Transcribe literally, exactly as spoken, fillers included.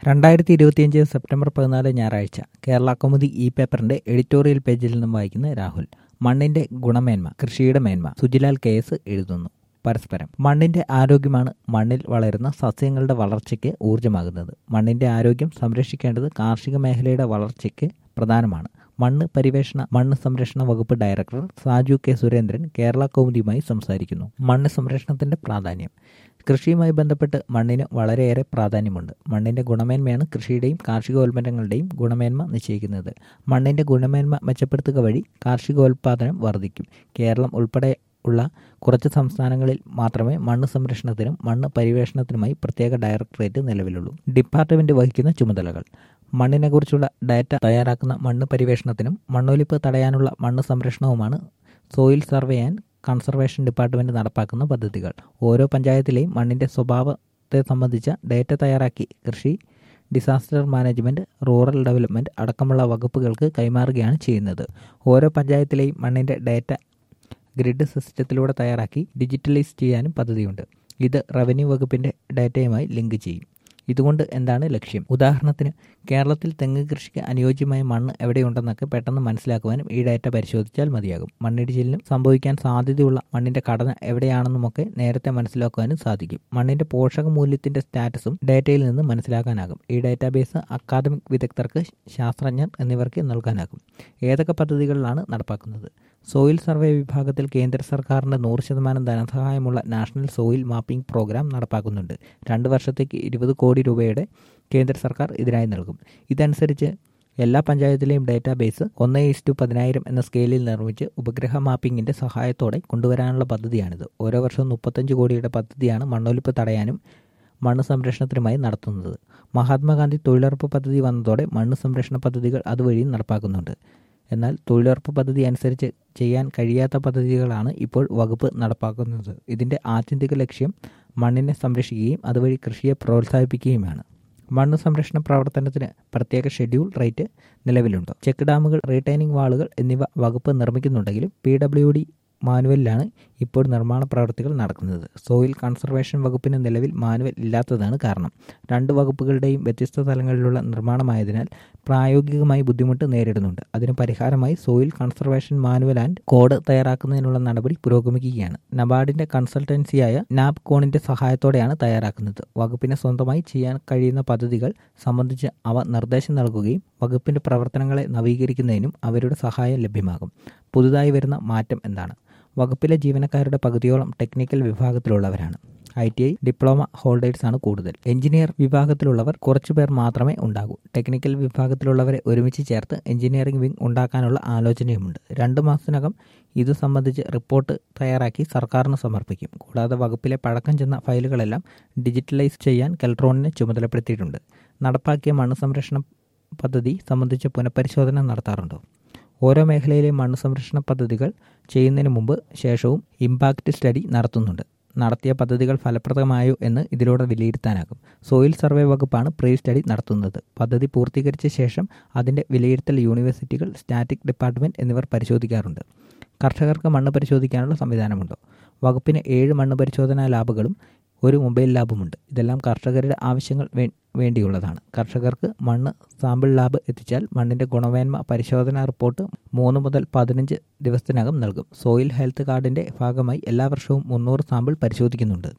രണ്ടായിരത്തി ഇരുപത്തിയഞ്ച് സെപ്റ്റംബർ പതിനാല് ഞായറാഴ്ച കേരള കൗമുദി ഇ പേപ്പറിന്റെ എഡിറ്റോറിയൽ പേജിൽ നിന്നും വായിക്കുന്ന രാഹുൽ. മണ്ണിന്റെ ഗുണമേന്മ, കൃഷിയുടെ മേന്മ. സുജിലാൽ കെ എസ് എഴുതുന്നു. പരസ്പരം. മണ്ണിന്റെ ആരോഗ്യമാണ് മണ്ണിൽ വളരുന്ന സസ്യങ്ങളുടെ വളർച്ചയ്ക്ക് ഊർജ്ജമാകുന്നത്. മണ്ണിന്റെ ആരോഗ്യം സംരക്ഷിക്കേണ്ടത് കാർഷിക മേഖലയുടെ വളർച്ചയ്ക്ക് പ്രധാനമാണ്. മണ്ണ് പരിവേഷണ മണ്ണ് സംരക്ഷണ വകുപ്പ് ഡയറക്ടർ സാജു കെ സുരേന്ദ്രൻ കേരള കൗമുദിയുമായി സംസാരിക്കുന്നു. മണ്ണ് സംരക്ഷണത്തിന്റെ പ്രാധാന്യം. കൃഷിയുമായി ബന്ധപ്പെട്ട് മണ്ണിന് വളരെയേറെ പ്രാധാന്യമുണ്ട്. മണ്ണിന്റെ ഗുണമേന്മയാണ് കൃഷിയുടെയും കാർഷികോൽപ്പന്നങ്ങളുടെയും ഗുണമേന്മ നിശ്ചയിക്കുന്നത്. മണ്ണിന്റെ ഗുണമേന്മ മെച്ചപ്പെടുത്തുക വഴി കാർഷികോൽപാദനം വർദ്ധിക്കും. കേരളം ഉൾപ്പെടെ ഉള്ള കുറച്ച് സംസ്ഥാനങ്ങളിൽ മാത്രമേ മണ്ണ് സംരക്ഷണത്തിനും മണ്ണ് പരിവേഷണത്തിനുമായി പ്രത്യേക ഡയറക്ടറേറ്റ് നിലവിലുള്ളൂ. ഡിപ്പാർട്ട്മെന്റ് വഹിക്കുന്ന ചുമതലകൾ. മണ്ണിനെക്കുറിച്ചുള്ള ഡാറ്റ തയ്യാറാക്കുന്ന മണ്ണ് പരിവേഷണത്തിനും മണ്ണൊലിപ്പ് തടയാനുള്ള മണ്ണ് സംരക്ഷണവുമാണ് soil survey and conservation department നടപ്പാക്കുന്ന പദ്ധതികൾ. ഓരോ പഞ്ചായത്തിലെയും മണ്ണിന്റെ സ്വഭാവത്തെ സംബന്ധിച്ച ഡാറ്റ തയ്യാറാക്കി കൃഷി, ഡിസാസ്റ്റർ മാനേജ്മെന്റ്, റൂറൽ ഡെവലപ്മെന്റ് അടക്കമുള്ള വകുപ്പുകൾക്ക് കൈമാറുകയാണ് ചെയ്യുന്നത്. ഓരോ പഞ്ചായത്തിലെയും മണ്ണിന്റെ ഡാറ്റ ഗ്രിഡ് സിസ്റ്റത്തിലൂടെ തയ്യാറാക്കി ഡിജിറ്റലൈസ് ചെയ്യാനും പദ്ധതിയുണ്ട്. ഇത് റവന്യൂ വകുപ്പിന്റെ ഡാറ്റയുമായി ലിങ്ക് ചെയ്യും. ഇതുകൊണ്ട് എന്താണ് ലക്ഷ്യം? ഉദാഹരണത്തിന്, കേരളത്തിൽ തെങ്ങ് കൃഷിക്ക് അനുയോജ്യമായ മണ്ണ് എവിടെയുണ്ടെന്നൊക്കെ പെട്ടെന്ന് മനസ്സിലാക്കുവാനും ഈ ഡാറ്റ പരിശോധിച്ചാൽ മതിയാകും. മണ്ണിടിച്ചിലിനും സംഭവിക്കാൻ സാധ്യതയുള്ള മണ്ണിന്റെ ഘടന എവിടെയാണെന്നുമൊക്കെ നേരത്തെ മനസ്സിലാക്കുവാനും സാധിക്കും. മണ്ണിന്റെ പോഷക മൂല്യത്തിന്റെ സ്റ്റാറ്റസും ഡാറ്റയിൽ നിന്ന് മനസ്സിലാക്കാനാകും. ഈ ഡാറ്റാബേസ് അക്കാദമിക് വിദഗ്ധർക്ക്, ശാസ്ത്രജ്ഞർ എന്നിവർക്ക് നൽകാനാകും. ഏതൊക്കെ പദ്ധതികളിലാണ് നടപ്പാക്കുന്നത്? സോയിൽ സർവേ വിഭാഗത്തിൽ കേന്ദ്ര സർക്കാരിന്റെ നൂറ് ശതമാനം ധനസഹായമുള്ള നാഷണൽ സോയിൽ മാപ്പിംഗ് പ്രോഗ്രാം നടപ്പാക്കുന്നുണ്ട്. രണ്ട് വർഷത്തേക്ക് ഇരുപത് കോടി രൂപയുടെ കേന്ദ്ര സർക്കാർ ഇതിനായി നൽകും. ഇതനുസരിച്ച് എല്ലാ പഞ്ചായത്തിലെയും ഡാറ്റാബേസ് ഒന്ന് ഈസ്റ്റു പതിനായിരം എന്ന സ്കെയിലിൽ നിർമ്മിച്ച് ഉപഗ്രഹ മാപ്പിംഗിന്റെ സഹായത്തോടെ കൊണ്ടുവരാനുള്ള പദ്ധതിയാണിത്. ഓരോ വർഷവും മുപ്പത്തഞ്ച് കോടിയുടെ പദ്ധതിയാണ് മണ്ണൊലിപ്പ് തടയാനും മണ്ണ് സംരക്ഷണത്തിനുമായി നടത്തുന്നത്. മഹാത്മാഗാന്ധി തൊഴിലുറപ്പ് പദ്ധതി വന്നതോടെ മണ്ണ് സംരക്ഷണ പദ്ധതികൾ അതുവഴിയും നടപ്പാക്കുന്നുണ്ട്. എന്നാൽ തൊഴിലുറപ്പ് പദ്ധതി അനുസരിച്ച് ചെയ്യാൻ കഴിയാത്ത പദ്ധതികളാണ് ഇപ്പോൾ വകുപ്പ് നടപ്പാക്കുന്നത്. ഇതിന്റെ ആത്യന്തിക ലക്ഷ്യം മണ്ണിനെ സംരക്ഷിക്കുകയും അതുവഴി കൃഷിയെ പ്രോത്സാഹിപ്പിക്കുകയുമാണ്. മണ്ണ് സംരക്ഷണ പ്രവർത്തനത്തിന് പ്രത്യേക ഷെഡ്യൂൾ റേറ്റ് നിലവിലുണ്ട്. ചെക്ക് ഡാമുകൾ, റീടൈനിങ് വാളുകൾ എന്നിവ വകുപ്പ് നിർമ്മിക്കുന്നുണ്ടെങ്കിലും പി ഡബ്ല്യു ഡി മാനുവലിലാണ് ഇപ്പോൾ നിർമ്മാണ പ്രവൃത്തികൾ നടക്കുന്നത്. സോയിൽ കൺസർവേഷൻ വകുപ്പിന് നിലവിൽ മാനുവൽ ഇല്ലാത്തതാണ് കാരണം. രണ്ട് വകുപ്പുകളുടെയും വ്യത്യസ്ത തലങ്ങളിലുള്ള നിർമ്മാണമായതിനാൽ പ്രായോഗികമായി ബുദ്ധിമുട്ട് നേരിടുന്നുണ്ട്. അതിന് പരിഹാരമായി soil conservation manual and code തയ്യാറാക്കുന്നതിനുള്ള നടപടി പുരോഗമിക്കുകയാണ്. നബാർഡിന്റെ കൺസൾട്ടൻസിയായ നാപ്കോണിന്റെ സഹായത്തോടെയാണ് തയ്യാറാക്കുന്നത്. വകുപ്പിന് സ്വന്തമായി ചെയ്യാൻ കഴിയുന്ന പദ്ധതികൾ സംബന്ധിച്ച് അവ നിർദ്ദേശം നൽകുകയും വകുപ്പിന്റെ പ്രവർത്തനങ്ങളെ നവീകരിക്കുന്നതിനും അവരുടെ സഹായം ലഭ്യമാകും. പുതുതായി വരുന്ന മാറ്റം എന്താണ്? വകുപ്പിലെ ജീവനക്കാരുടെ പകുതിയോളം ടെക്നിക്കൽ വിഭാഗത്തിലുള്ളവരാണ്. ഐ ടി ഐ ഡിപ്ലോമ ഹോൾഡേഴ്സാണ് കൂടുതൽ. എഞ്ചിനീയർ വിഭാഗത്തിലുള്ളവർ കുറച്ചുപേർ മാത്രമേ ഉണ്ടാകൂ. ടെക്നിക്കൽ വിഭാഗത്തിലുള്ളവരെ ഒരുമിച്ച് ചേർത്ത് എഞ്ചിനീയറിംഗ് വിംഗ് ഉണ്ടാക്കാനുള്ള ആലോചനയുമുണ്ട്. രണ്ടു മാസത്തിനകം ഇതു സംബന്ധിച്ച് റിപ്പോർട്ട് തയ്യാറാക്കി സർക്കാരിന് സമർപ്പിക്കും. കൂടാതെ വകുപ്പിലെ പഴക്കം ചെന്ന ഫയലുകളെല്ലാം ഡിജിറ്റലൈസ് ചെയ്യാൻ കെൽട്രോണിനെ ചുമതലപ്പെടുത്തിയിട്ടുണ്ട്. നടപ്പാക്കിയ മണ്ണ് സംരക്ഷണ പദ്ധതി സംബന്ധിച്ച് പുനഃപരിശോധന നടത്താറുണ്ടോ? ഓരോ മേഖലയിലെ മണ്ണ് സംരക്ഷണ പദ്ധതികൾ ചെയ്യുന്നതിന് മുമ്പ് ശേഷവും ഇമ്പാക്റ്റ് സ്റ്റഡി നടത്തുന്നുണ്ട്. നടത്തിയ പദ്ധതികൾ ഫലപ്രദമായോ എന്ന് ഇതിലൂടെ വിലയിരുത്താനാകും. സോയിൽ സർവേ വകുപ്പാണ് പ്രീ സ്റ്റഡി നടത്തുന്നത്. പദ്ധതി പൂർത്തീകരിച്ച ശേഷം അതിന്റെ വിലയിരുത്തൽ യൂണിവേഴ്സിറ്റികൾ, സ്റ്റാറ്റിക് ഡിപ്പാർട്ട്മെന്റ് എന്നിവർ പരിശോധിക്കാറുണ്ട്. കർഷകർക്ക് മണ്ണ് പരിശോധിക്കാനുള്ള സംവിധാനമുണ്ടോ? വകുപ്പിന് ഏഴ് മണ്ണ് പരിശോധനാ ലാബുകളും ഒരു മൊബൈൽ ലാബുമുണ്ട്. ഇതെല്ലാം കർഷകരുടെ ആവശ്യങ്ങൾ വേ വേണ്ടിയുള്ളതാണ്. കർഷകർക്ക് മണ്ണ് സാമ്പിൾ ലാബ് എത്തിച്ചാൽ മണ്ണിന്റെ ഗുണമേന്മ പരിശോധനാ റിപ്പോർട്ട് മൂന്ന് മുതൽ പതിനഞ്ച് ദിവസത്തിനകം നൽകും. സോയിൽ ഹെൽത്ത് കാർഡിന്റെ ഭാഗമായി എല്ലാ വർഷവും മുന്നൂറ് സാമ്പിൾ പരിശോധിക്കുന്നുണ്ട്.